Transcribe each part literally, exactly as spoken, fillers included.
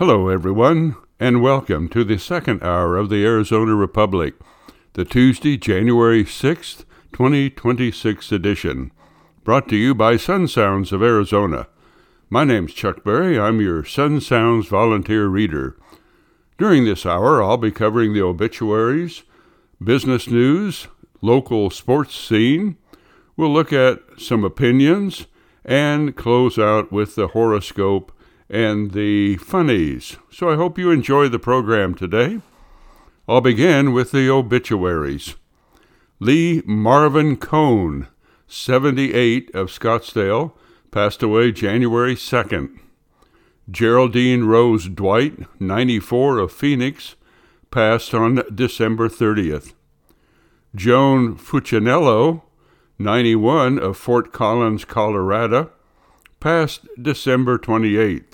Hello, everyone, and welcome to the second hour of the Arizona Republic, the Tuesday, January sixth, twenty twenty-six edition, brought to you by Sun Sounds of Arizona. My name's Chuck Berry. I'm your Sun Sounds volunteer reader. During this hour, I'll be covering the obituaries, business news, local sports scene. We'll look at some opinions and close out with the horoscope and the funnies. So I hope you enjoy the program today. I'll begin with the obituaries. Lee Marvin Cohn, seventy-eight, of Scottsdale, passed away January second. Geraldine Rose Dwight, ninety-four, of Phoenix, passed on December thirtieth. Joan Fuccinello, ninety-one, of Fort Collins, Colorado, passed December twenty-eighth.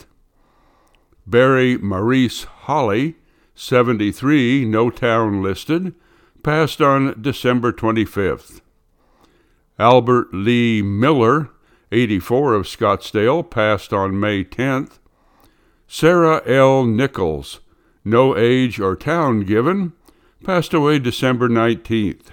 Barry Maurice Holly, seventy-three, no town listed, passed on December twenty-fifth. Albert Lee Miller, eighty-four, of Scottsdale, passed on May tenth. Sarah L. Nichols, no age or town given, passed away December nineteenth.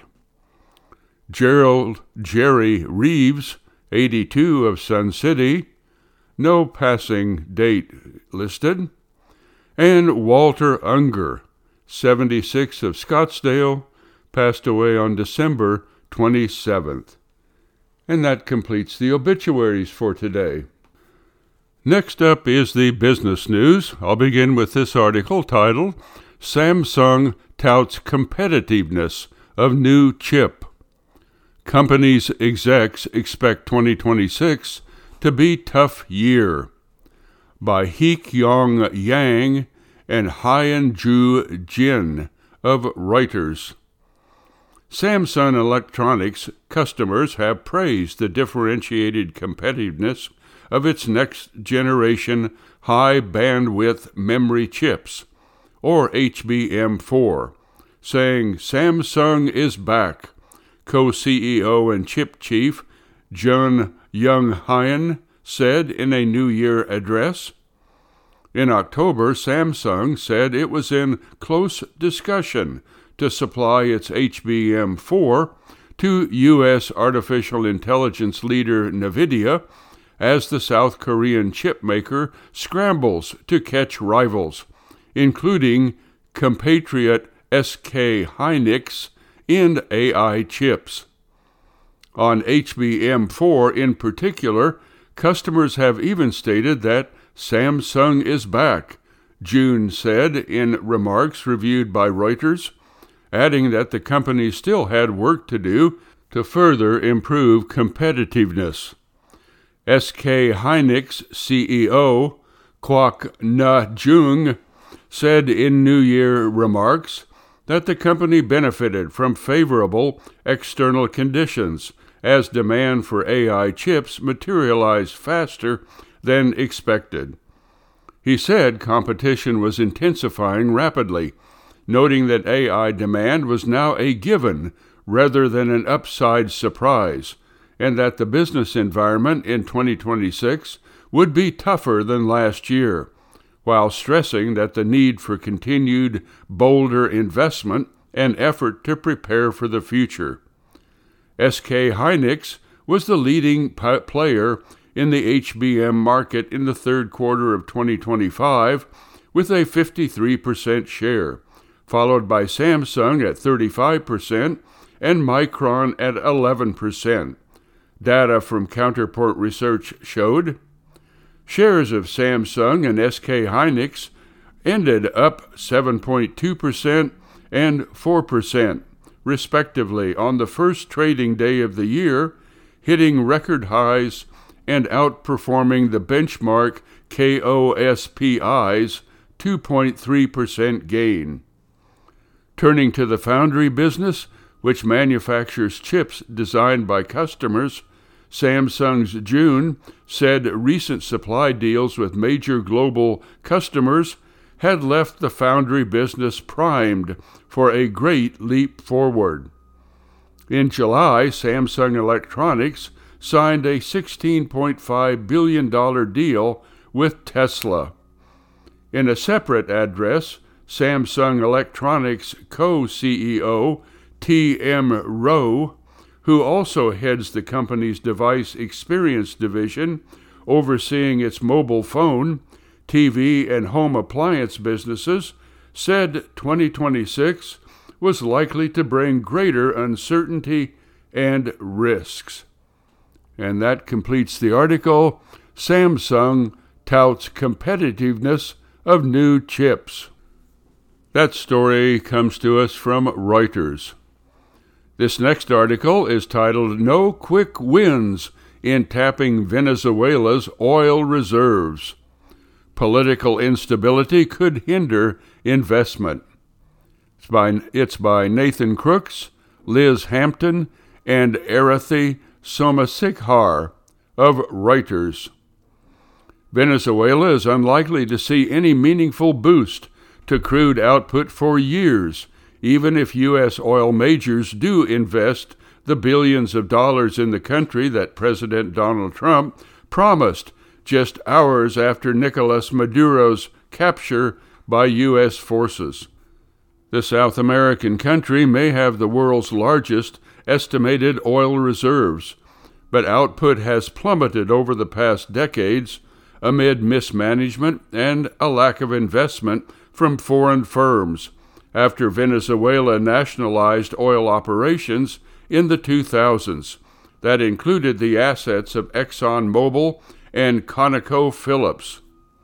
Gerald Jerry Reeves, eighty-two, of Sun City, no passing date listed. And Walter Unger, seventy-six, of Scottsdale, passed away on December twenty-seventh. And that completes the obituaries for today. Next up is the business news. I'll begin with this article titled, Samsung Touts Competitiveness of New Chip. Company's execs expect twenty twenty-six to be tough year, by Hee-Kyung Yang and Hyun-Ju Jin of Reuters. Samsung Electronics customers have praised the differentiated competitiveness of its next-generation high-bandwidth memory chips, or H B M four, saying Samsung is back. Co-C E O and chip chief Jun Young Hyun said in a New Year address. In October, Samsung said it was in close discussion to supply its H B M four to U S artificial intelligence leader NVIDIA as the South Korean chip maker scrambles to catch rivals, including compatriot S K Hynix in A I chips. On H B M four in particular, customers have even stated that Samsung is back, June said in remarks reviewed by Reuters, adding that the company still had work to do to further improve competitiveness. S K Hynix C E O Kwak Na-jung said in New Year remarks that the company benefited from favorable external conditions as demand for A I chips materialized faster than expected. He said competition was intensifying rapidly, noting that A I demand was now a given rather than an upside surprise, and that the business environment in twenty twenty-six would be tougher than last year, while stressing that the need for continued, bolder investment and effort to prepare for the future. S K Hynix was the leading p- player in the H B M market in the third quarter of twenty twenty-five with a fifty-three percent share, followed by Samsung at thirty-five percent and Micron at eleven percent. Data from Counterport Research showed shares of Samsung and S K Hynix ended up seven point two percent and four percent, respectively, on the first trading day of the year, hitting record highs and outperforming the benchmark K O S P I's two point three percent gain. Turning to the foundry business, which manufactures chips designed by customers, Samsung's June said recent supply deals with major global customers had left the foundry business primed for a great leap forward. In July, Samsung Electronics signed a sixteen point five billion dollars deal with Tesla. In a separate address, Samsung Electronics co-C E O T M Rowe, who also heads the company's device experience division, overseeing its mobile phone, T V, and home appliance businesses, said twenty twenty-six was likely to bring greater uncertainty and risks. And that completes the article, Samsung touts competitiveness of new chips. That story comes to us from Reuters. This next article is titled, No Quick Wins in Tapping Venezuela's Oil Reserves. Political instability could hinder investment. It's by, it's by Nathan Crooks, Liz Hampton, and Arathi Somasikhar of Reuters. Venezuela is unlikely to see any meaningful boost to crude output for years, even if U S oil majors do invest the billions of dollars in the country that President Donald Trump promised just hours after Nicolas Maduro's capture by U S forces. The South American country may have the world's largest estimated oil reserves, but output has plummeted over the past decades amid mismanagement and a lack of investment from foreign firms after Venezuela nationalized oil operations in the two thousands. That included the assets of ExxonMobil and ConocoPhillips.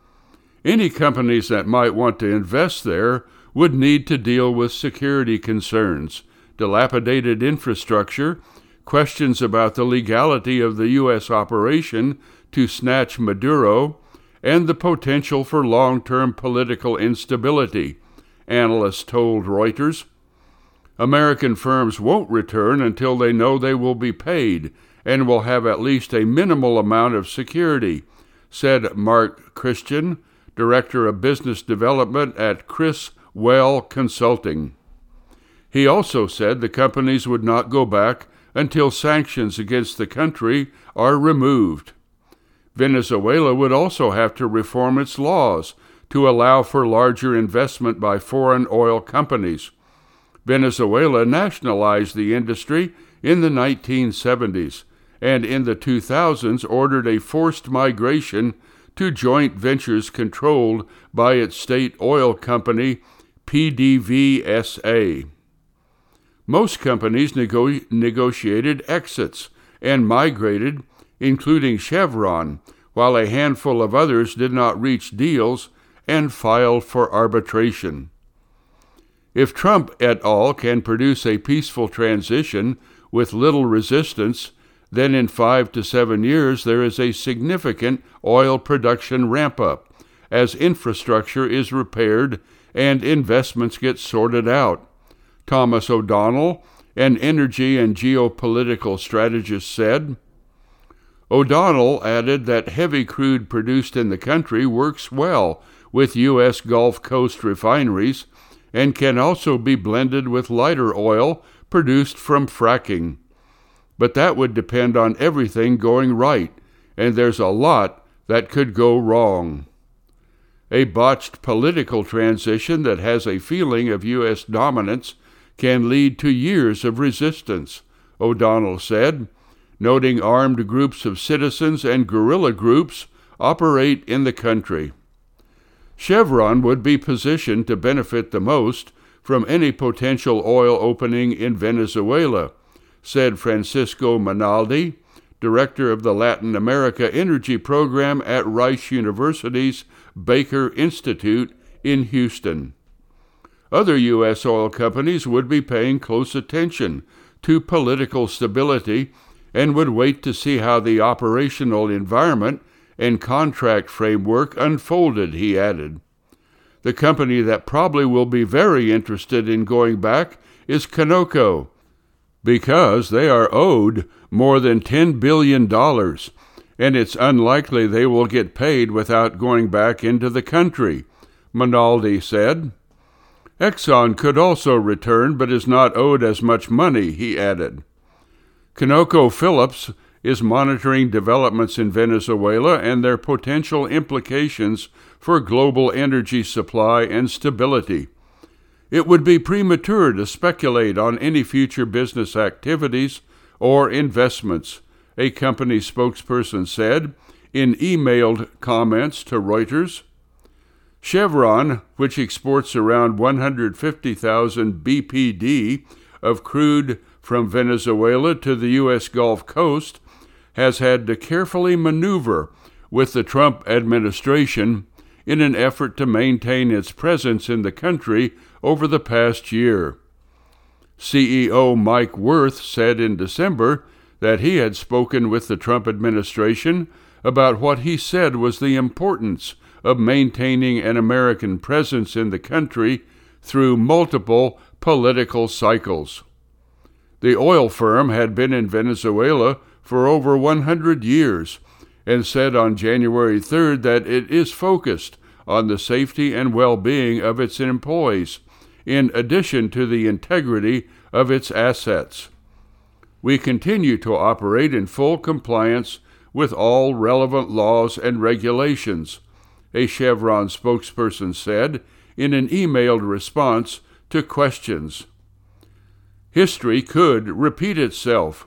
Any companies that might want to invest there would need to deal with security concerns, dilapidated infrastructure, questions about the legality of the U S operation to snatch Maduro, and the potential for long-term political instability, analysts told Reuters. American firms won't return until they know they will be paid and will have at least a minimal amount of security, said Mark Christian, Director of Business Development at Chris Well Consulting. He also said the companies would not go back until sanctions against the country are removed. Venezuela would also have to reform its laws to allow for larger investment by foreign oil companies. Venezuela nationalized the industry in the nineteen seventies and in the two thousands ordered a forced migration to joint ventures controlled by its state oil company, P D V S A. Most companies nego- negotiated exits and migrated, including Chevron, while a handful of others did not reach deals and filed for arbitration. If Trump et al. Can produce a peaceful transition with little resistance, then in five to seven years there is a significant oil production ramp-up as infrastructure is repaired and investments get sorted out, Thomas O'Donnell, an energy and geopolitical strategist, said. O'Donnell added that heavy crude produced in the country works well with U S Gulf Coast refineries and can also be blended with lighter oil produced from fracking. But that would depend on everything going right, and there's a lot that could go wrong. A botched political transition that has a feeling of U S dominance can lead to years of resistance, O'Donnell said, noting armed groups of citizens and guerrilla groups operate in the country. Chevron would be positioned to benefit the most from any potential oil opening in Venezuela, said Francisco Minaldi, director of the Latin America Energy Program at Rice University's Baker Institute in Houston. Other U S oil companies would be paying close attention to political stability and would wait to see how the operational environment and contract framework unfolded, he added. The company that probably will be very interested in going back is Conoco, because they are owed more than ten billion dollars, and it's unlikely they will get paid without going back into the country, Minaldi said. Exxon could also return, but is not owed as much money, he added. ConocoPhillips is monitoring developments in Venezuela and their potential implications for global energy supply and stability. It would be premature to speculate on any future business activities or investments, a company spokesperson said in emailed comments to Reuters. Chevron, which exports around one hundred fifty thousand B P D of crude from Venezuela to the U S Gulf Coast, has had to carefully maneuver with the Trump administration in an effort to maintain its presence in the country over the past year. C E O Mike Wirth said in December that he had spoken with the Trump administration about what he said was the importance of maintaining an American presence in the country through multiple political cycles. The oil firm had been in Venezuela for over one hundred years and said on January third that it is focused on the safety and well-being of its employees, in addition to the integrity of its assets. We continue to operate in full compliance with all relevant laws and regulations, a Chevron spokesperson said in an emailed response to questions. History could repeat itself.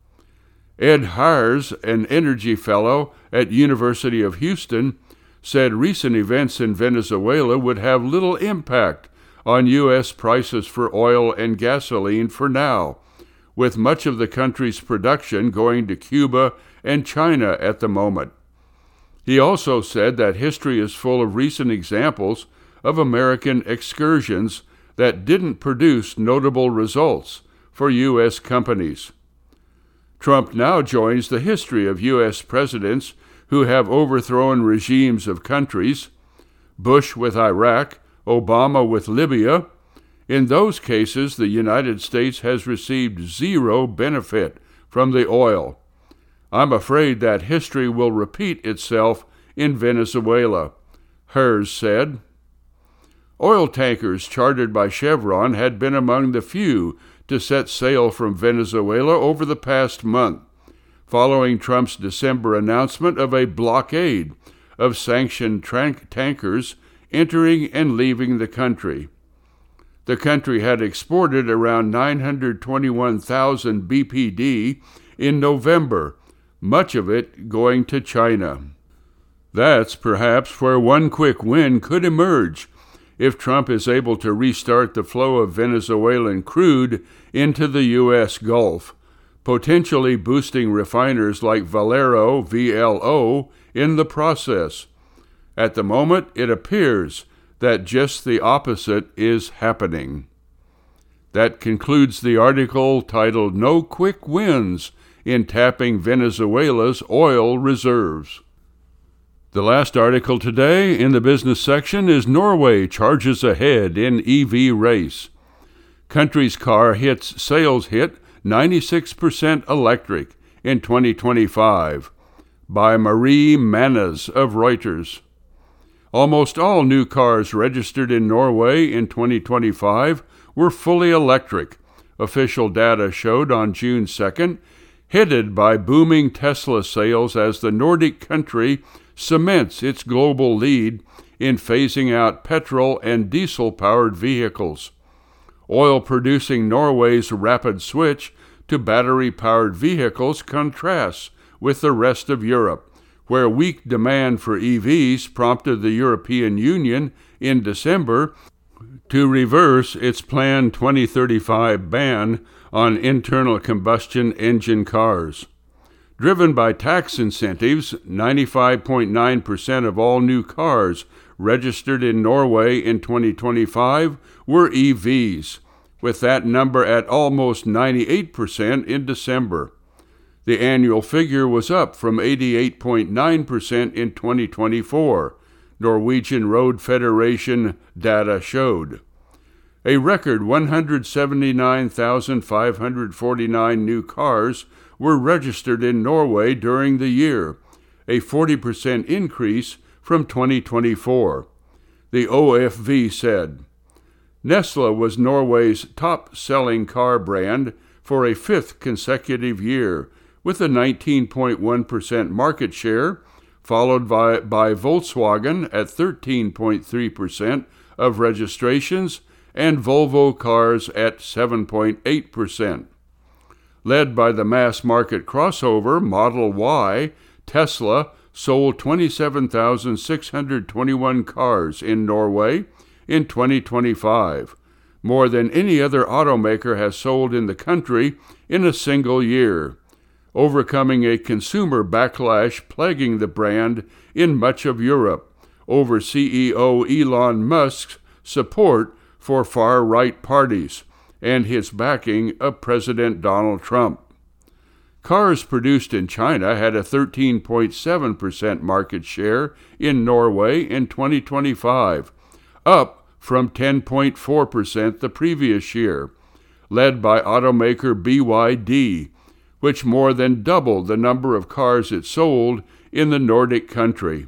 Ed Hires, an energy fellow at University of Houston, said recent events in Venezuela would have little impact on U S prices for oil and gasoline for now, with much of the country's production going to Cuba and China at the moment. He also said that history is full of recent examples of American excursions that didn't produce notable results for U S companies. Trump now joins the history of U S presidents who have overthrown regimes of countries, Bush with Iraq, Obama with Libya. In those cases, the United States has received zero benefit from the oil. I'm afraid that history will repeat itself in Venezuela, Hers said. Oil tankers chartered by Chevron had been among the few to set sail from Venezuela over the past month, following Trump's December announcement of a blockade of sanctioned tank- tankers entering and leaving the country. The country had exported around nine hundred twenty-one thousand B P D in November, much of it going to China. That's perhaps where one quick win could emerge if Trump is able to restart the flow of Venezuelan crude into the U S Gulf, potentially boosting refiners like Valero, V L O, in the process. At the moment, it appears that just the opposite is happening. That concludes the article titled No Quick Wins in Tapping Venezuela's Oil Reserves. The last article today in the business section is Norway charges ahead in E V race. Country's car hits sales hit ninety-six percent electric in twenty twenty-five by Marie Manas of Reuters. Almost all new cars registered in Norway in twenty twenty-five were fully electric, official data showed on June second, headed by booming Tesla sales as the Nordic country cements its global lead in phasing out petrol and diesel-powered vehicles. Oil-producing Norway's rapid switch to battery-powered vehicles contrasts with the rest of Europe, where weak demand for E Vs prompted the European Union in December to reverse its planned twenty thirty-five ban on internal combustion engine cars. Driven by tax incentives, ninety-five point nine percent of all new cars registered in Norway in twenty twenty-five were E Vs, with that number at almost ninety-eight percent in December. The annual figure was up from eighty-eight point nine percent in twenty twenty-four, Norwegian Road Federation data showed. A record one hundred seventy-nine thousand five hundred forty-nine new cars were registered in Norway during the year, a forty percent increase from twenty twenty-four. The O F V said. Nestle was Norway's top-selling car brand for a fifth consecutive year, with a nineteen point one percent market share, followed by, by Volkswagen at thirteen point three percent of registrations and Volvo Cars at seven point eight percent. Led by the mass-market crossover Model Y, Tesla sold twenty-seven thousand six hundred twenty-one cars in Norway in twenty twenty-five, more than any other automaker has sold in the country in a single year, overcoming a consumer backlash plaguing the brand in much of Europe over C E O Elon Musk's support for far-right parties and his backing of President Donald Trump. Cars produced in China had a thirteen point seven percent market share in Norway in twenty twenty-five, up from ten point four percent the previous year, led by automaker B Y D, which more than doubled the number of cars it sold in the Nordic country.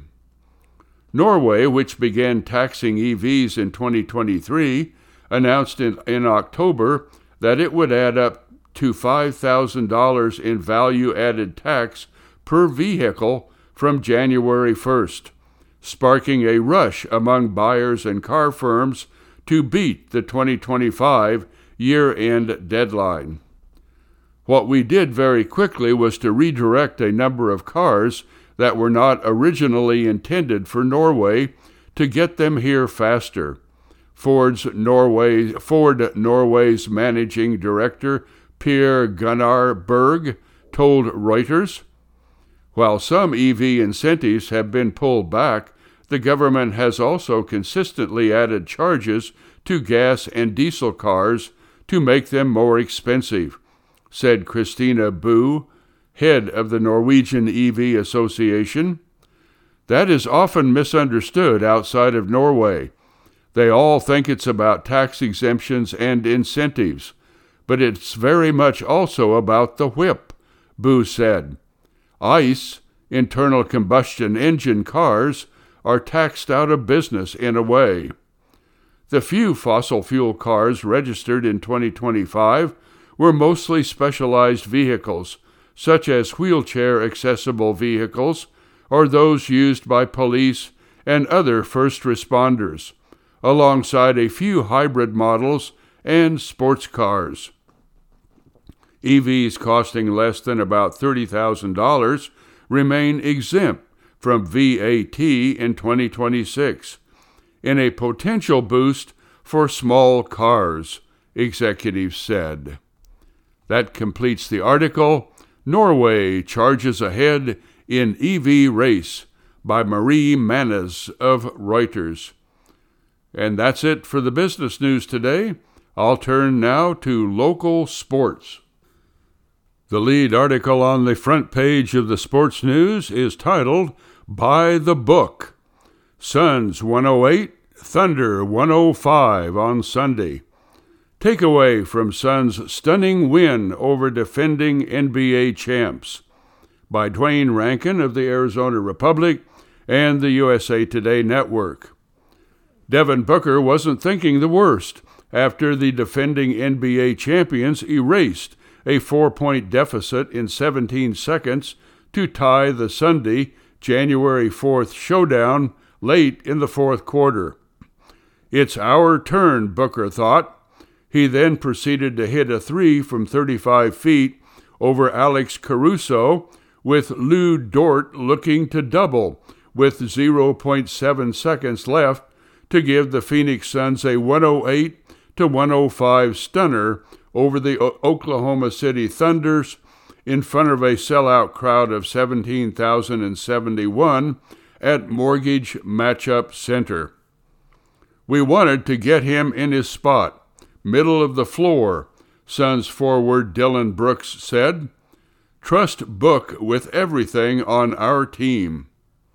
Norway, which began taxing E Vs in twenty twenty-three, announced in, in October that it would add up to five thousand dollars in value-added tax per vehicle from January first, sparking a rush among buyers and car firms to beat the twenty twenty-five year-end deadline. What we did very quickly was to redirect a number of cars that were not originally intended for Norway to get them here faster, Ford's Norway, Ford Norway's managing director Per Gunnar Berg told Reuters. While some E V incentives have been pulled back, the government has also consistently added charges to gas and diesel cars to make them more expensive, said Christina Boo, head of the Norwegian E V Association. That is often misunderstood outside of Norway. They all think it's about tax exemptions and incentives, but it's very much also about the whip, Boo said. ICE, internal combustion engine cars, are taxed out of business in a way. The few fossil fuel cars registered in twenty twenty-five were mostly specialized vehicles, such as wheelchair-accessible vehicles or those used by police and other first responders, alongside a few hybrid models and sports cars. E Vs costing less than about thirty thousand dollars remain exempt from V A T in twenty twenty-six, in a potential boost for small cars, executives said. That completes the article, Norway Charges Ahead in E V Race, by Marie Manes of Reuters. And that's it for the business news today. I'll turn now to local sports. The lead article on the front page of the Sports News is titled, By the Book. Suns one oh eight, Thunder one oh five on Sunday. Takeaway from Suns' stunning win over defending N B A champs, by Dwayne Rankin of the Arizona Republic and the U S A Today Network. Devin Booker wasn't thinking the worst after the defending N B A champions erased a four-point deficit in seventeen seconds to tie the Sunday, January fourth showdown late in the fourth quarter. It's our turn, Booker thought. He then proceeded to hit a three from thirty-five feet over Alex Caruso, with Lou Dort looking to double with zero point seven seconds left to give the Phoenix Suns a one oh eight to one oh five stunner over the o- Oklahoma City Thunders in front of a sellout crowd of seventeen thousand seventy-one at Mortgage Matchup Center. We wanted to get him in his spot, middle of the floor, Suns forward Dillon Brooks said. Trust Book with everything on our team.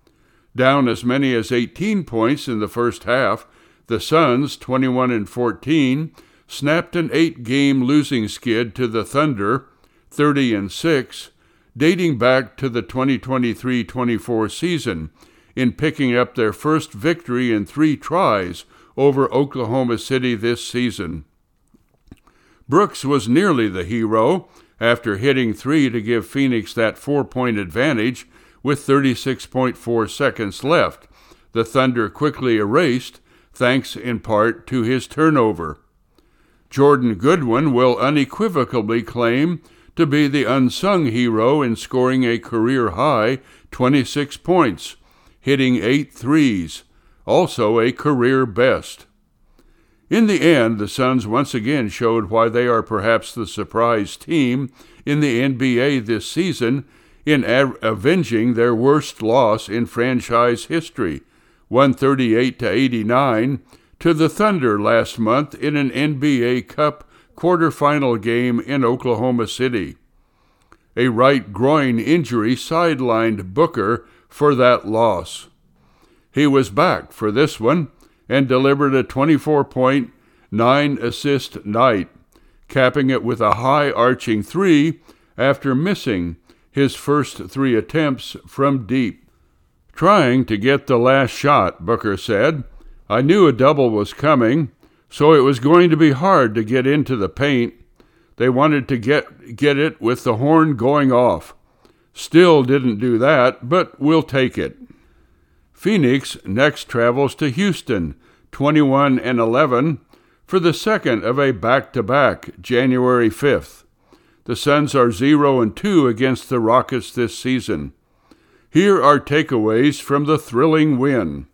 Down as many as eighteen points in the first half, the Suns, twenty-one and fourteen, snapped an eight-game losing skid to the Thunder, thirty and six, dating back to the twenty twenty-three twenty-four season, in picking up their first victory in three tries over Oklahoma City this season. Brooks was nearly the hero, after hitting three to give Phoenix that four-point advantage with thirty-six point four seconds left. The Thunder quickly erased, thanks in part to his turnover. Jordan Goodwin will unequivocally claim to be the unsung hero in scoring a career-high twenty-six points, hitting eight threes, also a career best. In the end, the Suns once again showed why they are perhaps the surprise team in the N B A this season in av- avenging their worst loss in franchise history, one thirty-eight to eighty-nine, to the Thunder last month in an N B A Cup quarterfinal game in Oklahoma City. A right groin injury sidelined Booker for that loss. He was back for this one and delivered a twenty-four point, nine assist night, capping it with a high-arching three after missing his first three attempts from deep. Trying to get the last shot, Booker said, "I knew a double was coming, so it was going to be hard to get into the paint. They wanted to get, get it with the horn going off. Still didn't do that, but we'll take it." Phoenix next travels to Houston, twenty-one and eleven, for the second of a back-to-back, January fifth. The Suns are zero and two against the Rockets this season. Here are takeaways from the thrilling win.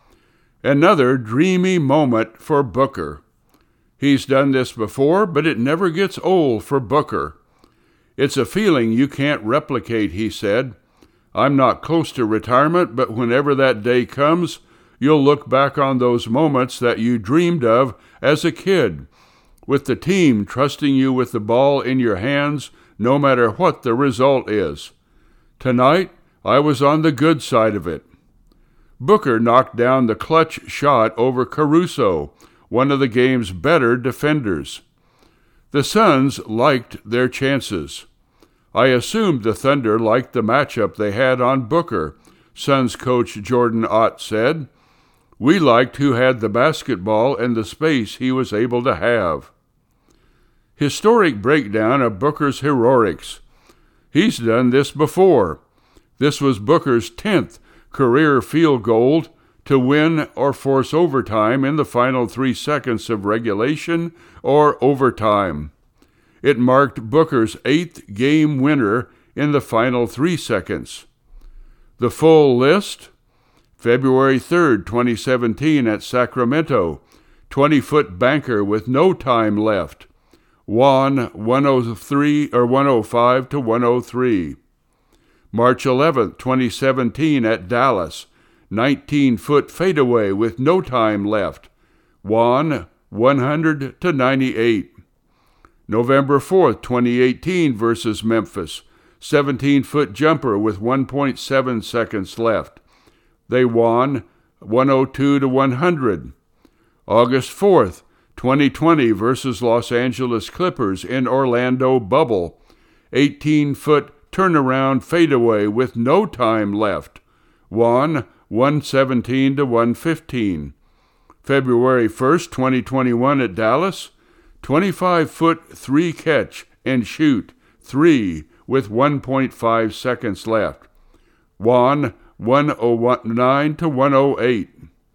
Another dreamy moment for Booker. He's done this before, but it never gets old for Booker. "It's a feeling you can't replicate," he said. "I'm not close to retirement, but whenever that day comes, you'll look back on those moments that you dreamed of as a kid, with the team trusting you with the ball in your hands no matter what the result is. Tonight, I was on the good side of it." Booker knocked down the clutch shot over Caruso, one of the game's better defenders. The Suns liked their chances. "I assumed the Thunder liked the matchup they had on Booker," Suns coach Jordan Ott said. "We liked who had the basketball and the space he was able to have." Historic breakdown of Booker's heroics. He's done this before. This was Booker's tenth career field goal to win or force overtime in the final three seconds of regulation or overtime. It marked Booker's eighth game winner in the final three seconds. The full list: February third, twenty seventeen at Sacramento, twenty-foot banker with no time left. Won one oh three or one oh five to one oh three. March eleventh, twenty seventeen at Dallas, nineteen-foot fadeaway with no time left. Won one hundred to ninety-eight. November fourth, twenty eighteen versus Memphis, seventeen-foot jumper with one point seven seconds left. They won one oh two to one hundred. August fourth, twenty twenty versus Los Angeles Clippers in Orlando Bubble, eighteen-foot turnaround fadeaway with no time left. Won one seventeen to one fifteen. February first, twenty twenty-one at Dallas, twenty-five-foot three catch and shoot, three with one point five seconds left. Won one oh nine to one oh eight.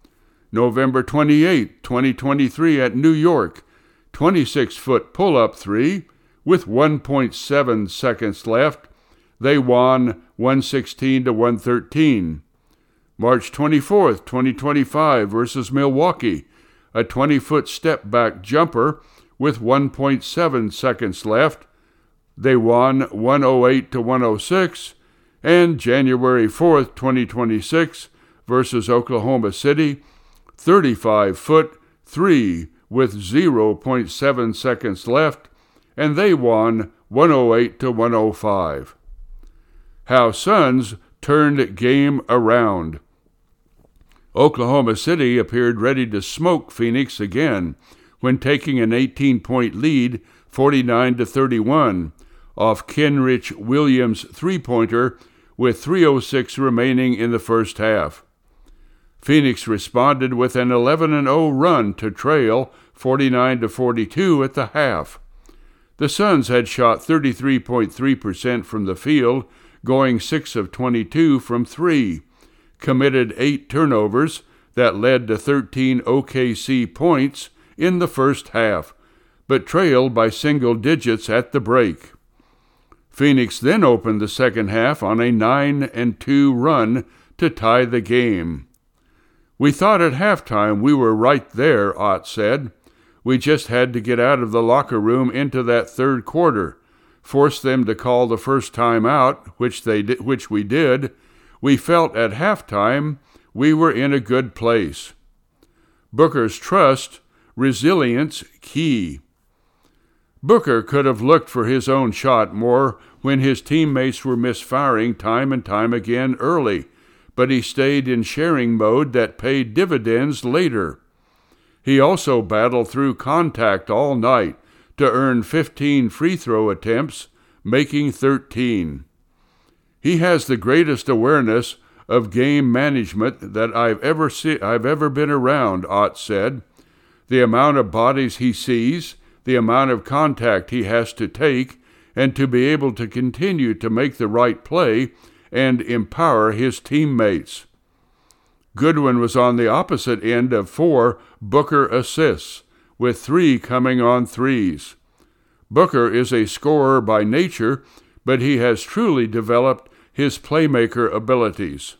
November twenty-eighth, twenty twenty-three at New York, twenty-six-foot pull-up three with one point seven seconds left. They won one sixteen to one thirteen. March twenty-fourth, twenty twenty-five versus Milwaukee, a twenty-foot step-back jumper with one point seven seconds left. They won one oh eight to one oh six. And January fourth, twenty twenty-six versus Oklahoma City, thirty-five-foot three with zero point seven seconds left, and they won one oh eight to one oh five. How Suns turned game around. Oklahoma City appeared ready to smoke Phoenix again when taking an eighteen-point lead, forty-nine to thirty-one, off Kenrich Williams' three-pointer with three oh six remaining in the first half. Phoenix responded with an eleven and oh run to trail forty-nine to forty-two at the half. The Suns had shot thirty-three point three percent from the field, going six of twenty-two from three, committed eight turnovers that led to thirteen O K C points in the first half, but trailed by single digits at the break. Phoenix then opened the second half on a nine and two run to tie the game. "We thought at halftime we were right there," Ott said. "We just had to get out of the locker room into that third quarter, force them to call the first time out, which they di- which we did. We felt at halftime we were in a good place." Booker's trust, resilience key. Booker could have looked for his own shot more when his teammates were misfiring time and time again early, but he stayed in sharing mode that paid dividends later. He also battled through contact all night to earn fifteen free throw attempts, making thirteen. He has the greatest awareness of game management that I've ever see, I've ever been around, Ott said. The amount of bodies he sees, the amount of contact he has to take, and to be able to continue to make the right play and empower his teammates. Goodwin was on the opposite end of four Booker assists, with three coming on threes. Booker is a scorer by nature, but he has truly developed his playmaker abilities.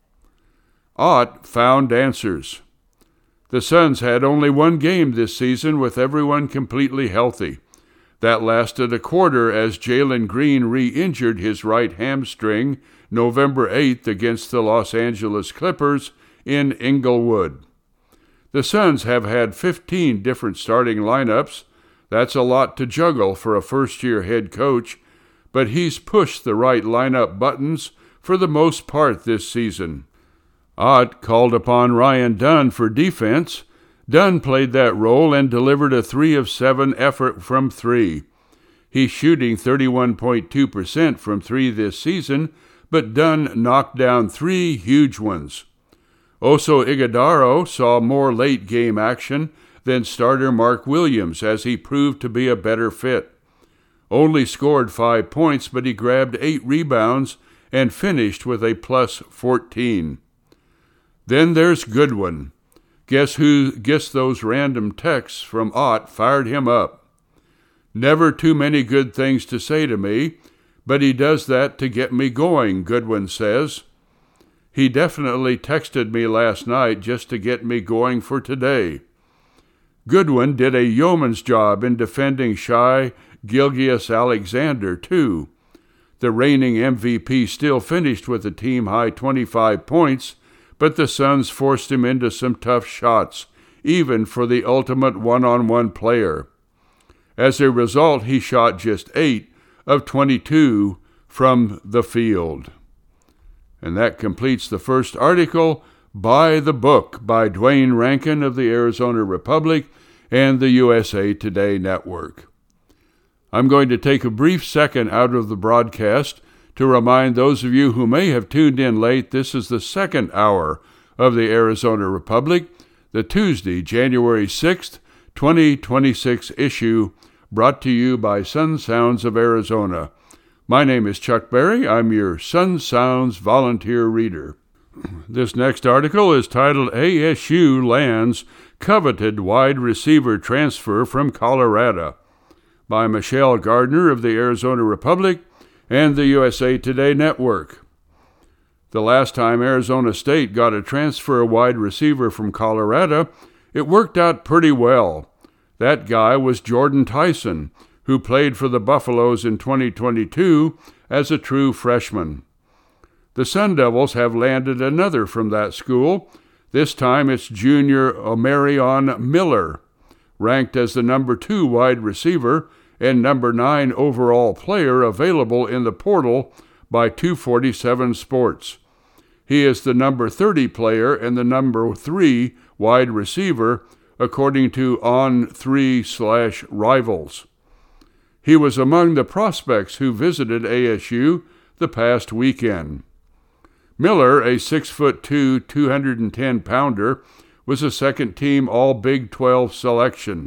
Ott found answers. The Suns had only one game this season with everyone completely healthy. That lasted a quarter as Jalen Green re-injured his right hamstring November eighth against the Los Angeles Clippers in Inglewood. The Suns have had fifteen different starting lineups. That's a lot to juggle for a first-year head coach, but he's pushed the right lineup buttons for the most part this season. Ott called upon Ryan Dunn for defense. Dunn played that role and delivered a three of seven effort from three. He's shooting thirty-one point two percent from three this season, but Dunn knocked down three huge ones. Oso Ighodaro saw more late-game action than starter Mark Williams as he proved to be a better fit. Only scored five points, but he grabbed eight rebounds and finished with a plus fourteen. Then there's Goodwin. Guess who guess those random texts from Ott fired him up. "Never too many good things to say to me, but he does that to get me going," Goodwin says. "He definitely texted me last night just to get me going for today." Goodwin did a yeoman's job in defending Shai Gilgeous-Alexander, too. The reigning M V P still finished with a team-high twenty-five points, but the Suns forced him into some tough shots, even for the ultimate one-on-one player. As a result, he shot just eight of twenty-two from the field. And that completes the first article, By the Book, by Dwayne Rankin of the Arizona Republic and the U S A Today Network. I'm going to take a brief second out of the broadcast to remind those of you who may have tuned in late, this is the second hour of the Arizona Republic, the Tuesday, January sixth, twenty twenty-six issue, brought to you by Sun Sounds of Arizona. My name is Chuck Berry. I'm your Sun Sounds volunteer reader. This next article is titled A S U Lands Coveted Wide Receiver Transfer from Colorado by Michelle Gardner of the Arizona Republic and the U S A Today Network. The last time Arizona State got a transfer wide receiver from Colorado, it worked out pretty well. That guy was Jordan Tyson, who played for the Buffaloes in twenty twenty-two as a true freshman. The Sun Devils have landed another from that school. This time it's junior Omarion Miller, ranked as the number two wide receiver and number nine overall player available in the portal by two forty-seven Sports. He is the number thirty player and the number three wide receiver, according to On three slash Rivals. He was among the prospects who visited A S U the past weekend. Miller, a six foot two, two hundred ten pounder, was a second-team All-Big twelve selection.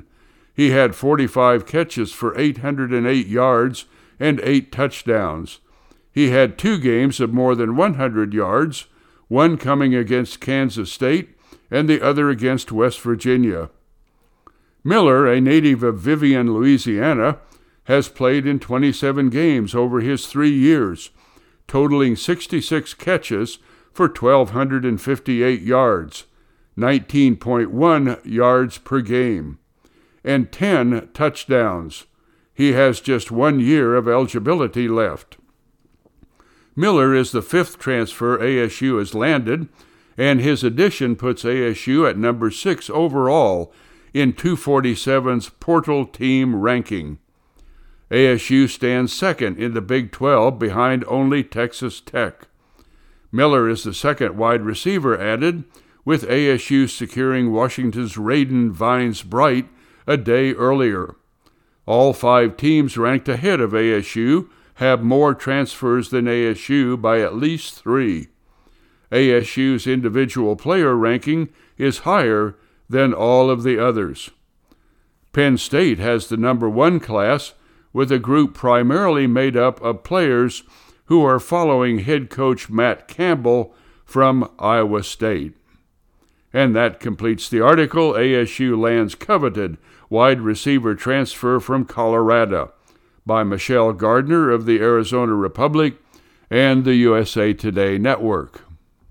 He had forty-five catches for eight hundred eight yards and eight touchdowns. He had two games of more than one hundred yards, one coming against Kansas State and the other against West Virginia. Miller, a native of Vivian, Louisiana, has played in twenty-seven games over his three years, totaling sixty-six catches for one thousand two hundred fifty-eight yards, nineteen point one yards per game, and ten touchdowns. He has just one year of eligibility left. Miller is the fifth transfer A S U has landed, and his addition puts A S U at number six overall in two forty-seven's Portal Team ranking. A S U stands second in the Big twelve behind only Texas Tech. Miller is the second wide receiver added, with A S U securing Washington's Raiden Vines Bright a day earlier. All five teams ranked ahead of A S U have more transfers than A S U by at least three. A S U's individual player ranking is higher than all of the others. Penn State has the number one class, with a group primarily made up of players who are following head coach Matt Campbell from Iowa State. And that completes the article. A S U lands coveted wide receiver transfer from Colorado, by Michelle Gardner of the Arizona Republic and the U S A Today Network.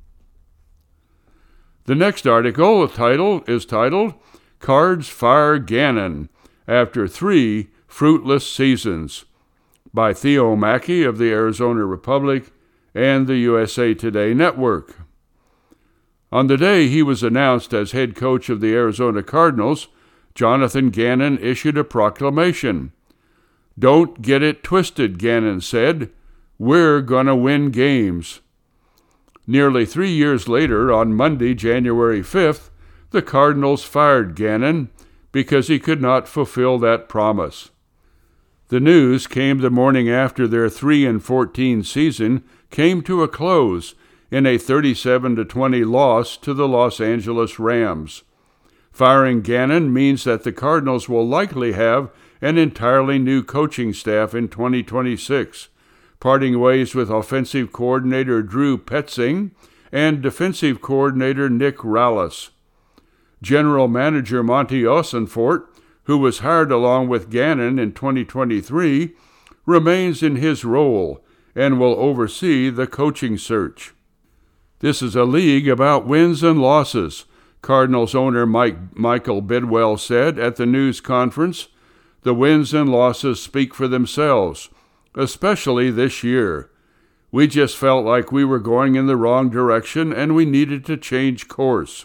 The next article title is titled, Cards Fire Gannon After Three Fruitless Seasons, by Theo Mackey of the Arizona Republic and the U S A Today Network. On the day he was announced as head coach of the Arizona Cardinals, Jonathan Gannon issued a proclamation. "Don't get it twisted," Gannon said. "We're gonna win games." Nearly three years later, on Monday, January fifth, the Cardinals fired Gannon because he could not fulfill that promise. The news came the morning after their three and fourteen season came to a close in a thirty-seven to twenty loss to the Los Angeles Rams. Firing Gannon means that the Cardinals will likely have an entirely new coaching staff in twenty twenty-six, parting ways with offensive coordinator Drew Petzing and defensive coordinator Nick Rallis. General Manager Monty Ossenfort, who was hired along with Gannon in twenty twenty-three, remains in his role and will oversee the coaching search. This is a league about wins and losses, Cardinals owner Mike Michael Bidwell said at the news conference. The wins and losses speak for themselves, especially this year. We just felt like we were going in the wrong direction and we needed to change course.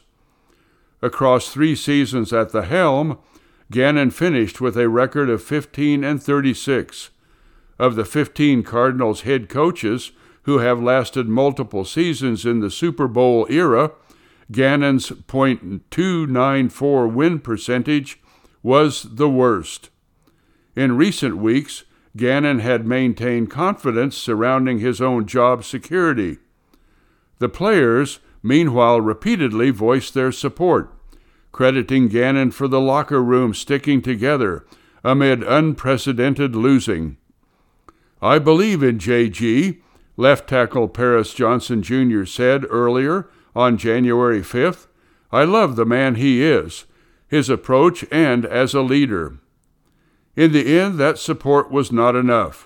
Across three seasons at the helm, Gannon finished with a record of fifteen and thirty-six. Of the fifteen Cardinals head coaches who have lasted multiple seasons in the Super Bowl era, Gannon's point two nine four win percentage was the worst. In recent weeks, Gannon had maintained confidence surrounding his own job security. The players, meanwhile, repeatedly voiced their support, crediting Gannon for the locker room sticking together amid unprecedented losing. "I believe in J G," left tackle Paris Johnson Junior said earlier on January fifth. "I love the man he is, his approach, and as a leader." In the end, that support was not enough.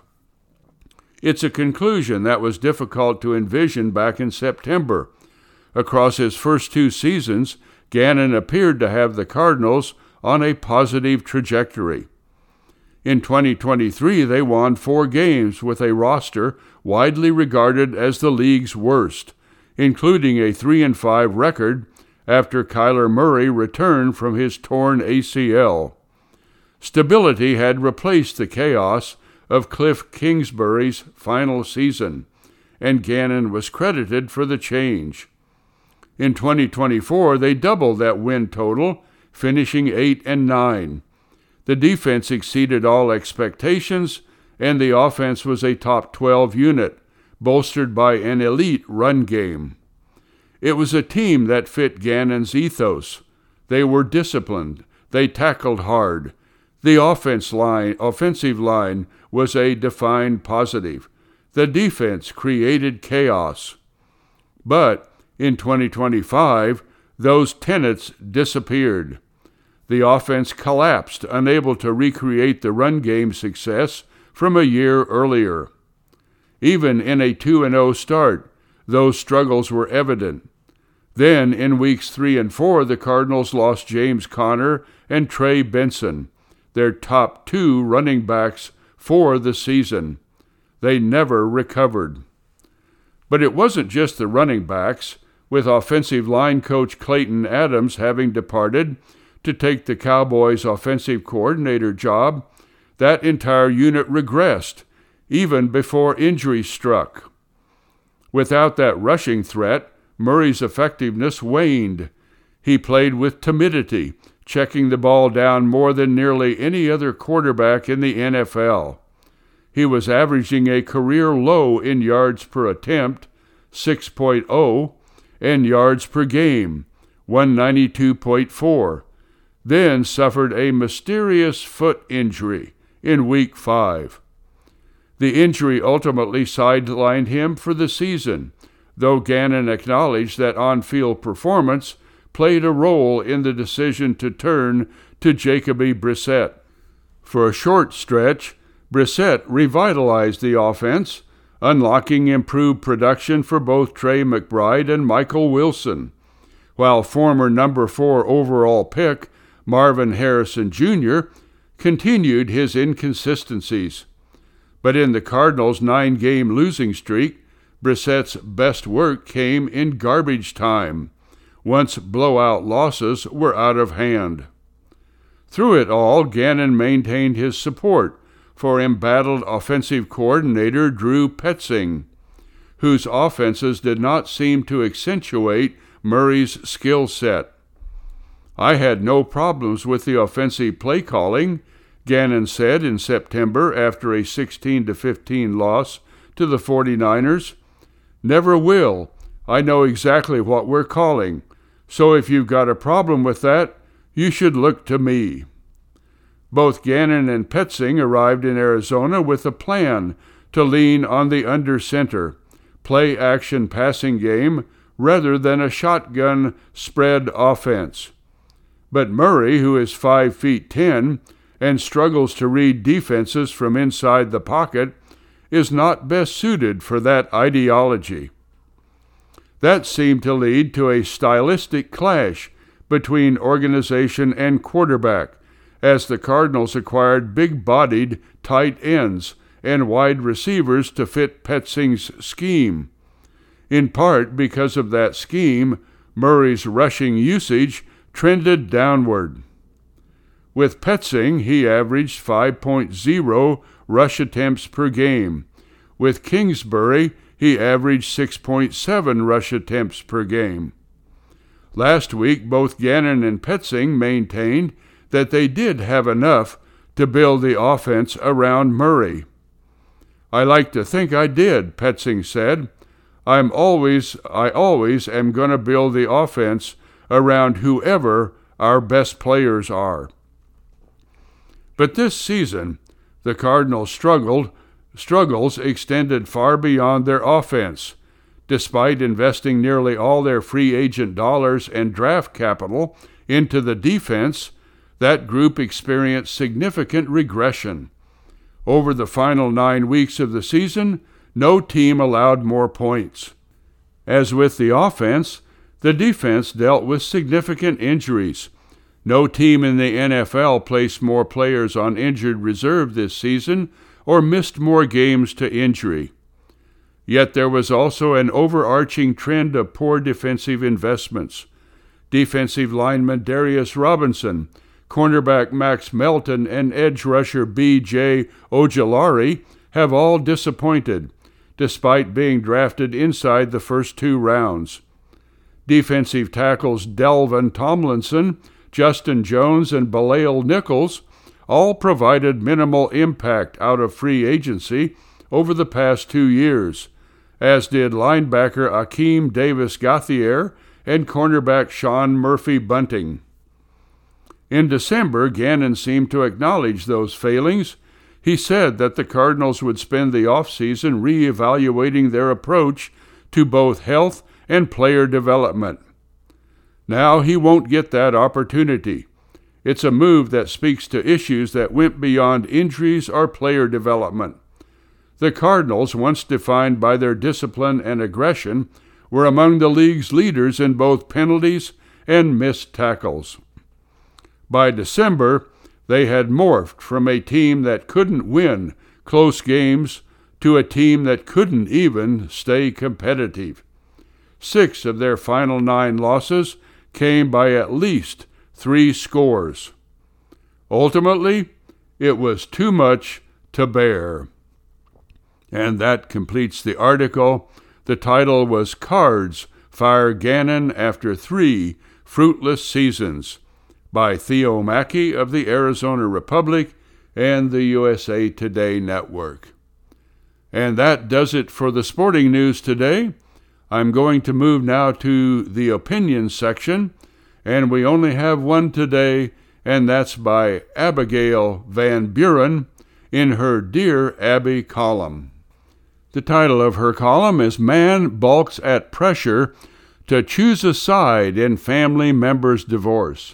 It's a conclusion that was difficult to envision back in September. Across his first two seasons, Gannon appeared to have the Cardinals on a positive trajectory. In twenty twenty-three, they won four games with a roster widely regarded as the league's worst, including a three and five record after Kyler Murray returned from his torn A C L. Stability had replaced the chaos of Cliff Kingsbury's final season, and Gannon was credited for the change. In twenty twenty-four, they doubled that win total, finishing eight and nine. The defense exceeded all expectations, and the offense was a top twelve unit, bolstered by an elite run game. It was a team that fit Gannon's ethos. They were disciplined, they tackled hard, The offense line, offensive line was a defined positive. The defense created chaos. But in twenty twenty-five, those tenets disappeared. The offense collapsed, unable to recreate the run game success from a year earlier. Even in a two and oh start, those struggles were evident. Then, in weeks three and four, the Cardinals lost James Conner and Trey Benson, their top two running backs for the season. They never recovered. But it wasn't just the running backs, with offensive line coach Clayton Adams having departed to take the Cowboys' offensive coordinator job. That entire unit regressed, even before injury struck. Without that rushing threat, Murray's effectiveness waned. He played with timidity, checking the ball down more than nearly any other quarterback in the N F L. He was averaging a career low in yards per attempt, six point oh, and yards per game, one ninety-two point four, then suffered a mysterious foot injury in week five. The injury ultimately sidelined him for the season, though Gannon acknowledged that on-field performance played a role in the decision to turn to Jacoby Brissett. For a short stretch, Brissett revitalized the offense, unlocking improved production for both Trey McBride and Michael Wilson, while former number four overall pick Marvin Harrison Junior continued his inconsistencies. But in the Cardinals' nine-game losing streak, Brissett's best work came in garbage time, once blowout losses were out of hand. Through it all, Gannon maintained his support for embattled offensive coordinator Drew Petzing, whose offenses did not seem to accentuate Murray's skill set. "I had no problems with the offensive play calling," Gannon said in September after a sixteen to fifteen loss to the forty-niners. "Never will. I know exactly what we're calling. So if you've got a problem with that, you should look to me." Both Gannon and Petzing arrived in Arizona with a plan to lean on the under-center, play-action passing game rather than a shotgun spread offense. But Murray, who is five feet ten and struggles to read defenses from inside the pocket, is not best suited for that ideology. That seemed to lead to a stylistic clash between organization and quarterback, as the Cardinals acquired big-bodied tight ends and wide receivers to fit Petzing's scheme. In part because of that scheme, Murray's rushing usage trended downward. With Petzing, he averaged five point oh rush attempts per game. With Kingsbury, he averaged six point seven rush attempts per game. Last week, both Gannon and Petzing maintained that they did have enough to build the offense around Murray. "I like to think I did," Petzing said. I'm always, I always am going to build the offense around whoever our best players are." But this season, the Cardinals struggled, struggles extended far beyond their offense. Despite investing nearly all their free agent dollars and draft capital into the defense, that group experienced significant regression. Over the final nine weeks of the season, no team allowed more points. As with the offense, the defense dealt with significant injuries. No team in the N F L placed more players on injured reserve this season or missed more games to injury. Yet there was also an overarching trend of poor defensive investments. Defensive lineman Darius Robinson, cornerback Max Melton, and edge rusher B J Ojulari have all disappointed, despite being drafted inside the first two rounds. Defensive tackles Delvin Tomlinson, Justin Jones, and Bilal Nichols all provided minimal impact out of free agency over the past two years, as did linebacker Akeem Davis-Gauthier and cornerback Sean Murphy Bunting. In December, Gannon seemed to acknowledge those failings. He said that the Cardinals would spend the offseason reevaluating their approach to both health and player development. Now he won't get that opportunity. It's a move that speaks to issues that went beyond injuries or player development. The Cardinals, once defined by their discipline and aggression, were among the league's leaders in both penalties and missed tackles. By December, they had morphed from a team that couldn't win close games to a team that couldn't even stay competitive. Six of their final nine losses came by at least three scores. Ultimately, it was too much to bear. And that completes the article. The title was Cards Fire Gannon After Three Fruitless Seasons by Theo Mackey of the Arizona Republic and the U S A Today Network. And that does it for the sporting news today. I'm going to move now to the opinion section, and we only have one today, and that's by Abigail Van Buren in her Dear Abby column. The title of her column is Man Balks at Pressure to Choose a Side in Family Member's Divorce.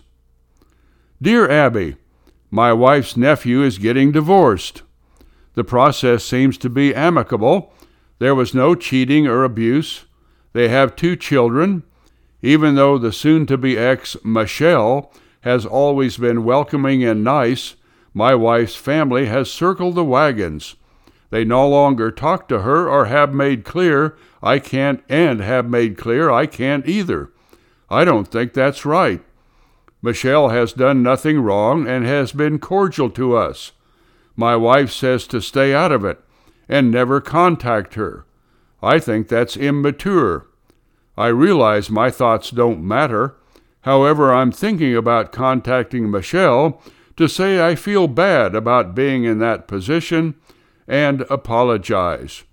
Dear Abby, my wife's nephew is getting divorced. The process seems to be amicable. There was no cheating or abuse. They have two children. Even though the soon-to-be ex, Michelle, has always been welcoming and nice, my wife's family has circled the wagons. They no longer talk to her or have made clear I can't and have made clear I can't either. I don't think that's right. Michelle has done nothing wrong and has been cordial to us. My wife says to stay out of it and never contact her. I think that's immature. I realize my thoughts don't matter. However, I'm thinking about contacting Michelle to say I feel bad about being in that position and apologize.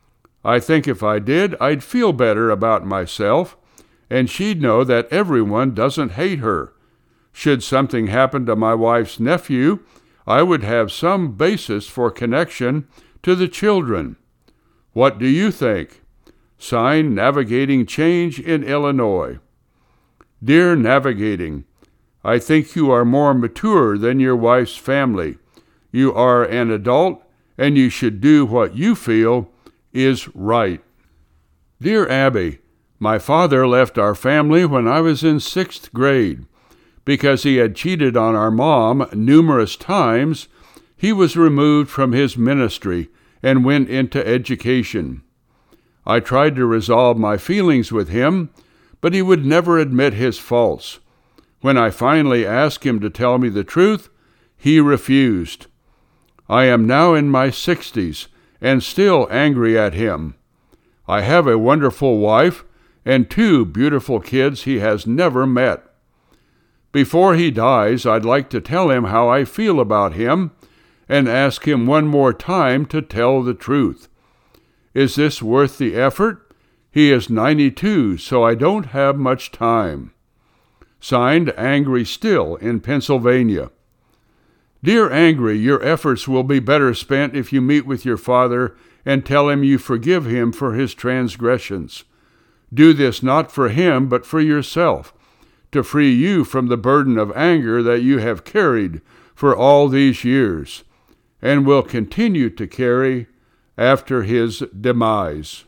I think if I did, I'd feel better about myself, and she'd know that everyone doesn't hate her. Should something happen to my wife's nephew, I would have some basis for connection to the children. What do you think? Signed, Navigating Change in Illinois. Dear Navigating, I think you are more mature than your wife's family. You are an adult, and you should do what you feel is right. Dear Abby, my father left our family when I was in sixth grade. Because he had cheated on our mom numerous times, he was removed from his ministry and went into education. I tried to resolve my feelings with him, but he would never admit his faults. When I finally asked him to tell me the truth, he refused. I am now in my sixties and still angry at him. I have a wonderful wife and two beautiful kids he has never met. Before he dies, I'd like to tell him how I feel about him and ask him one more time to tell the truth. Is this worth the effort? He is ninety-two, so I don't have much time. Signed, Angry Still in Pennsylvania. Dear Angry, your efforts will be better spent if you meet with your father and tell him you forgive him for his transgressions. Do this not for him, but for yourself, to free you from the burden of anger that you have carried for all these years, and will continue to carry after his demise.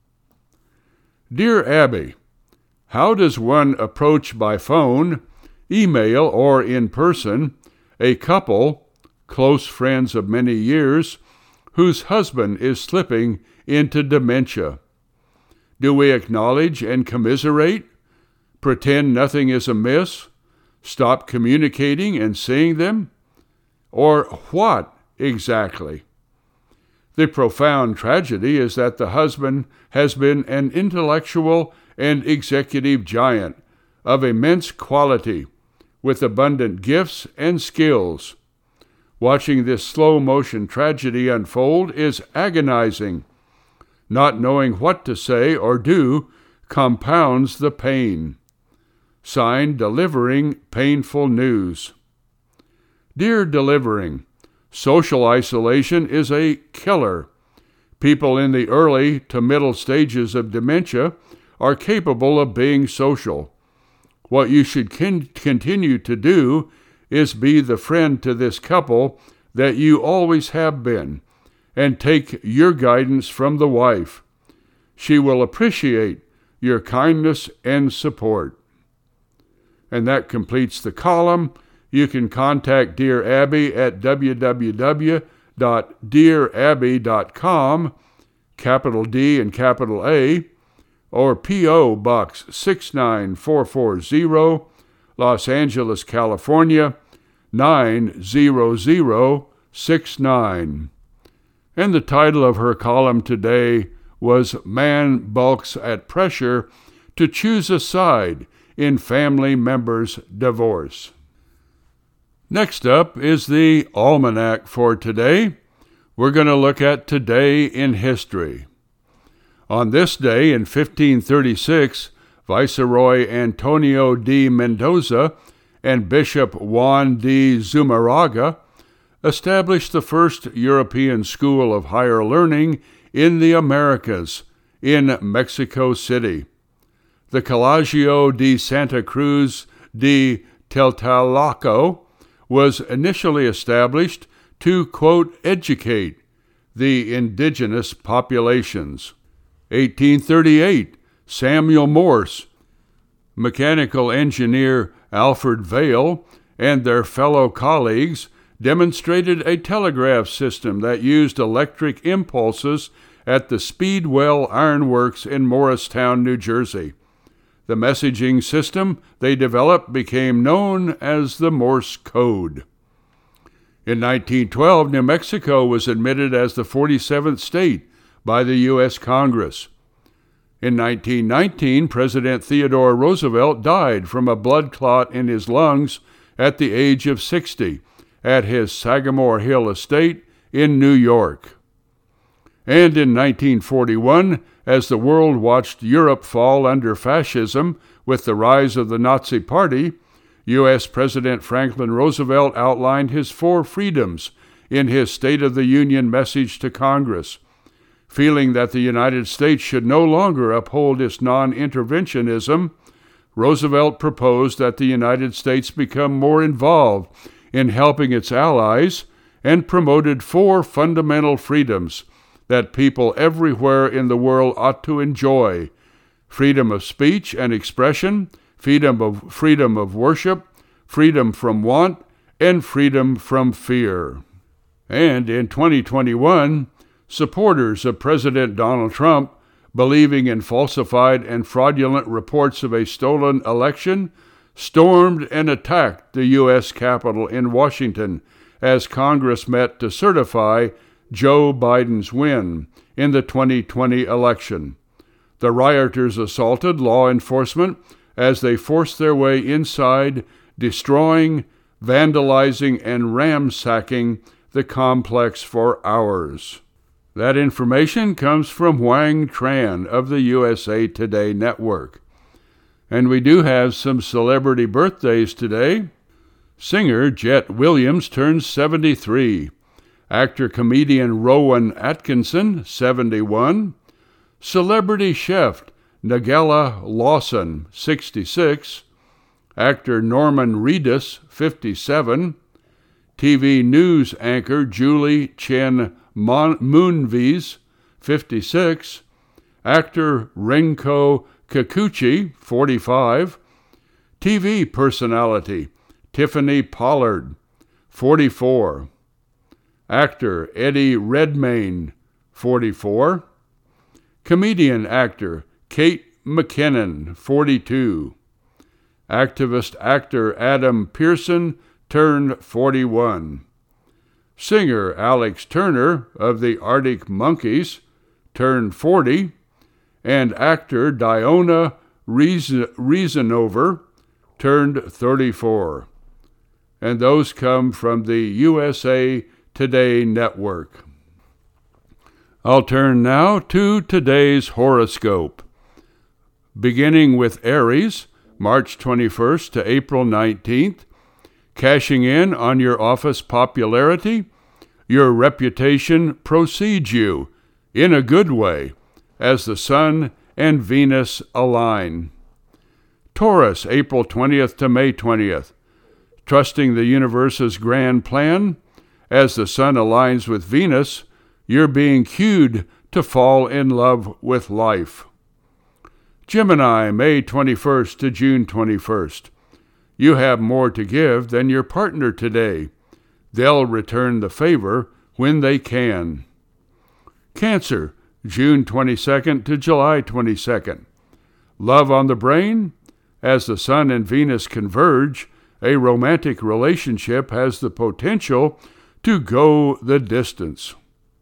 Dear Abby, how does one approach by phone, email, or in person a couple, close friends of many years, whose husband is slipping into dementia? Do we acknowledge and commiserate? Pretend nothing is amiss? Stop communicating and seeing them? Or what exactly? The profound tragedy is that the husband has been an intellectual and executive giant of immense quality, with abundant gifts and skills. Watching this slow-motion tragedy unfold is agonizing. Not knowing what to say or do compounds the pain. Signed, Delivering Painful News. Dear Delivering, social isolation is a killer. People in the early to middle stages of dementia are capable of being social. What you should con- continue to do is be the friend to this couple that you always have been, and take your guidance from the wife. She will appreciate your kindness and support. And that completes the column. You can contact Dear Abby at w w w dot dear abby dot com, capital D and capital A, or P O. Box six nine four four zero, Los Angeles, California, nine zero zero six nine. And the title of her column today was Man Balks at Pressure to Choose a Side in Family Member's Divorce. Next up is the Almanac for today. We're going to look at Today in History. On this day in fifteen thirty-six, Viceroy Antonio de Mendoza and Bishop Juan de Zumarraga established the first European school of higher learning in the Americas, in Mexico City. The Colegio de Santa Cruz de Tlatelolco was initially established to, quote, educate the indigenous populations. eighteen thirty-eight, Samuel Morse, mechanical engineer Alfred Vail, and their fellow colleagues demonstrated a telegraph system that used electric impulses at the Speedwell Ironworks in Morristown, New Jersey. The messaging system they developed became known as the Morse Code. In nineteen twelve, New Mexico was admitted as the forty-seventh state by the U S Congress. In nineteen nineteen, President Theodore Roosevelt died from a blood clot in his lungs at the age of sixty at his Sagamore Hill estate in New York. And in nineteen forty-one, as the world watched Europe fall under fascism with the rise of the Nazi Party, U S President Franklin Roosevelt outlined his four freedoms in his State of the Union message to Congress. Feeling that the United States should no longer uphold its non-interventionism, Roosevelt proposed that the United States become more involved in helping its allies and promoted four fundamental freedoms that people everywhere in the world ought to enjoy: freedom of speech and expression, freedom of freedom of worship, freedom from want, and freedom from fear. And in twenty twenty-one, supporters of President Donald Trump, believing in falsified and fraudulent reports of a stolen election, stormed and attacked the U S Capitol in Washington as Congress met to certify Joe Biden's win in the twenty twenty election. The rioters assaulted law enforcement as they forced their way inside, destroying, vandalizing, and ransacking the complex for hours. That information comes from Huang Tran of the U S A Today Network. And we do have some celebrity birthdays today. Singer Jet Williams turns seventy-three. Actor-comedian Rowan Atkinson, seventy-one. Celebrity chef Nigella Lawson, sixty-six. Actor Norman Reedus, fifty-seven. T V news anchor Julie Chen Mon- Moonves, fifty-six. Actor Renko Kikuchi, forty-five. T V personality Tiffany Pollard, forty-four. Actor Eddie Redmayne, forty-four. Comedian actor Kate McKinnon, forty-two. Activist actor Adam Pearson turned forty-one. Singer Alex Turner of the Arctic Monkeys turned forty. And actor Diona Reasonover turned thirty-four. And those come from the U S A Today Network. I'll turn now to today's horoscope. Beginning with Aries, March twenty-first to April nineteenth, Cashing in on your office popularity? Your reputation precedes you, in a good way, as the Sun and Venus align. Taurus, April twentieth to May twentieth. Trusting the universe's grand plan, as the Sun aligns with Venus, you're being cued to fall in love with life. Gemini, May twenty-first to June twenty-first. You have more to give than your partner today. They'll return the favor when they can. Cancer, June twenty-second to July twenty-second. Love on the brain? As the Sun and Venus converge, a romantic relationship has the potential to go the distance.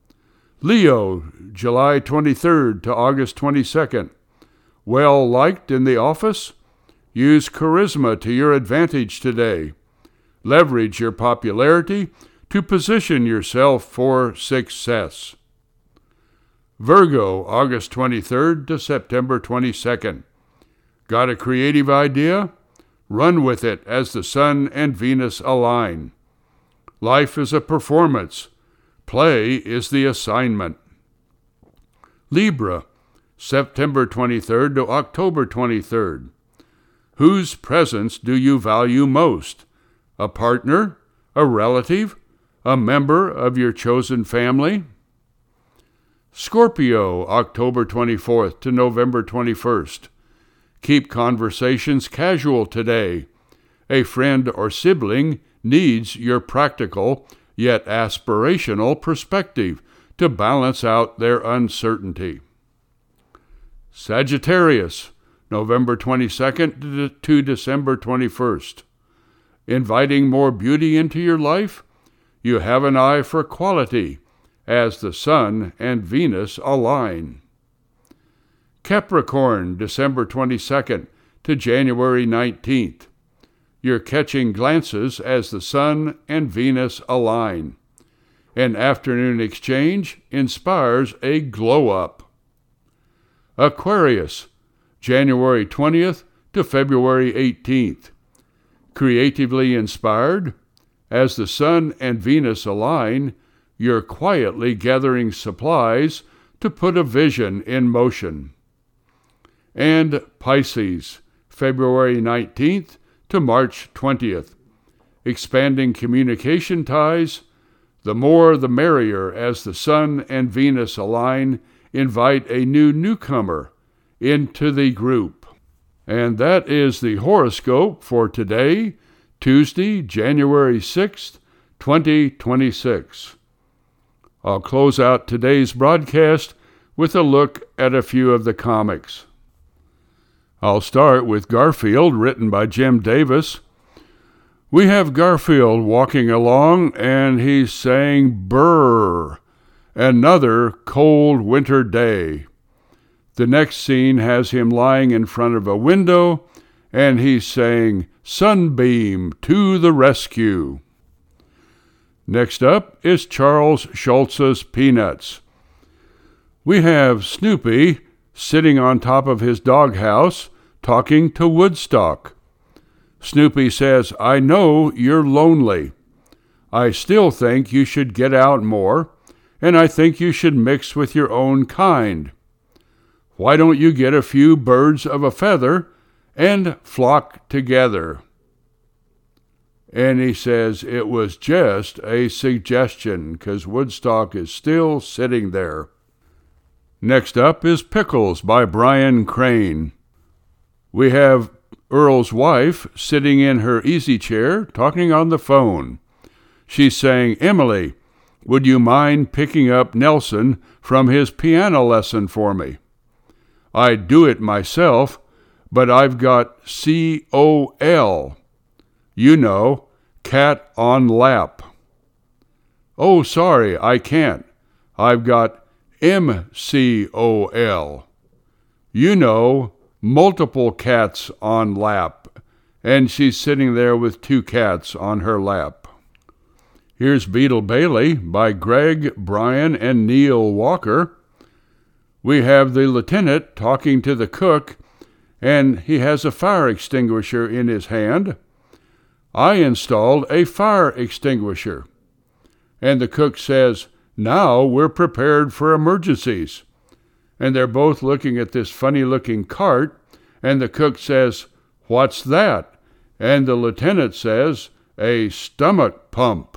Leo, July twenty-third to August twenty-second. Well liked in the office? Use charisma to your advantage today. Leverage your popularity to position yourself for success. Virgo, August twenty-third to September twenty-second. Got a creative idea? Run with it as the Sun and Venus align. Life is a performance. Play is the assignment. Libra, September twenty-third to October twenty-third. Whose presence do you value most? A partner? A relative? A member of your chosen family? Scorpio, October twenty-fourth to November twenty-first. Keep conversations casual today. A friend or sibling needs your practical, yet aspirational perspective to balance out their uncertainty. Sagittarius, November twenty-second to December twenty-first. Inviting more beauty into your life? You have an eye for quality as the Sun and Venus align. Capricorn, December twenty-second to January nineteenth. You're catching glances as the Sun and Venus align. An afternoon exchange inspires a glow-up. Aquarius, January twentieth to February eighteenth. Creatively inspired? As the Sun and Venus align, you're quietly gathering supplies to put a vision in motion. And Pisces, February nineteenth to March twentieth. Expanding communication ties? The more the merrier as the Sun and Venus align, invite a new newcomer into the group. And that is the horoscope for today, Tuesday, January sixth, twenty twenty-six. I'll close out today's broadcast with a look at a few of the comics. I'll start with Garfield, written by Jim Davis. We have Garfield walking along, and he's saying, "Brrr, another cold winter day." The next scene has him lying in front of a window, and he's saying, "Sunbeam to the rescue." Next up is Charles Schulz's Peanuts. We have Snoopy sitting on top of his doghouse, talking to Woodstock. Snoopy says, "I know you're lonely. I still think you should get out more, and I think you should mix with your own kind. Why don't you get a few birds of a feather and flock together?" And he says it was just a suggestion, because Woodstock is still sitting there. Next up is Pickles by Brian Crane. We have Earl's wife sitting in her easy chair talking on the phone. She's saying, "Emily, would you mind picking up Nelson from his piano lesson for me? I'd do it myself, but I've got C O L. You know, cat on lap." "Oh, sorry, I can't. I've got M C O L. You know, multiple cats on lap." And she's sitting there with two cats on her lap. Here's Beetle Bailey by Greg, Brian, and Neil Walker. We have the lieutenant talking to the cook, and he has a fire extinguisher in his hand. I installed a fire extinguisher. And the cook says, now we're prepared for emergencies. And they're both looking at this funny-looking cart, and the cook says, what's that? And the lieutenant says, a stomach pump.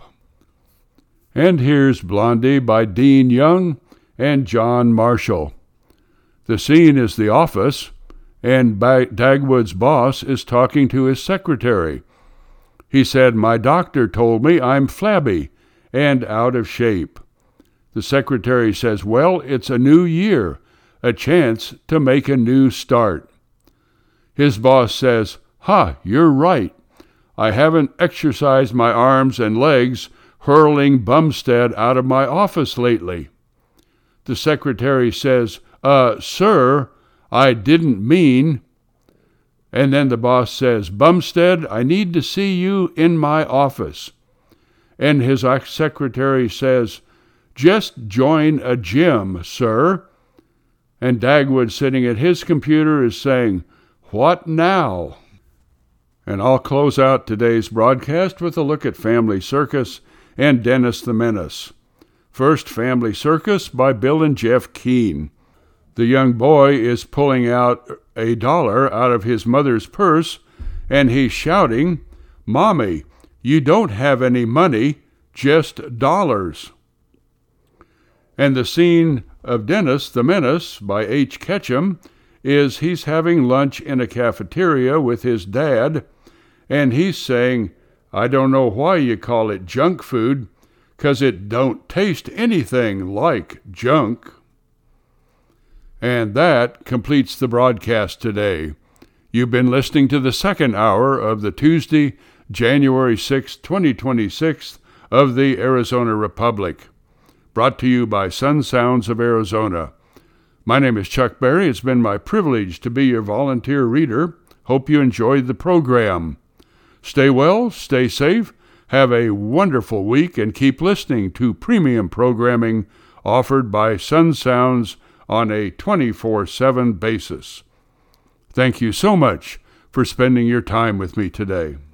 And here's Blondie by Dean Young and John Marshall. The scene is the office, and Dagwood's boss is talking to his secretary. He said, my doctor told me I'm flabby and out of shape. The secretary says, well, it's a new year, a chance to make a new start. His boss says, ha, you're right. I haven't exercised my arms and legs hurling Bumstead out of my office lately. The secretary says, uh, sir, I didn't mean. And then the boss says, Bumstead, I need to see you in my office. And his secretary says, just join a gym, sir. And Dagwood, sitting at his computer, is saying, what now? And I'll close out today's broadcast with a look at Family Circus and Dennis the Menace. First, Family Circus by Bill and Jeff Keane. The young boy is pulling out a dollar out of his mother's purse, and he's shouting, Mommy, you don't have any money, just dollars. And the scene of Dennis the Menace by H. Ketchum is he's having lunch in a cafeteria with his dad, and he's saying, I don't know why you call it junk food, 'cause it don't taste anything like junk. And that completes the broadcast today. You've been listening to the second hour of the Tuesday, January sixth, twenty twenty-six of the Arizona Republic, brought to you by Sun Sounds of Arizona. My name is Chuck Berry. It's been my privilege to be your volunteer reader. Hope you enjoyed the program. Stay well, stay safe, have a wonderful week, and keep listening to premium programming offered by Sun Sounds on a twenty-four seven basis. Thank you so much for spending your time with me today.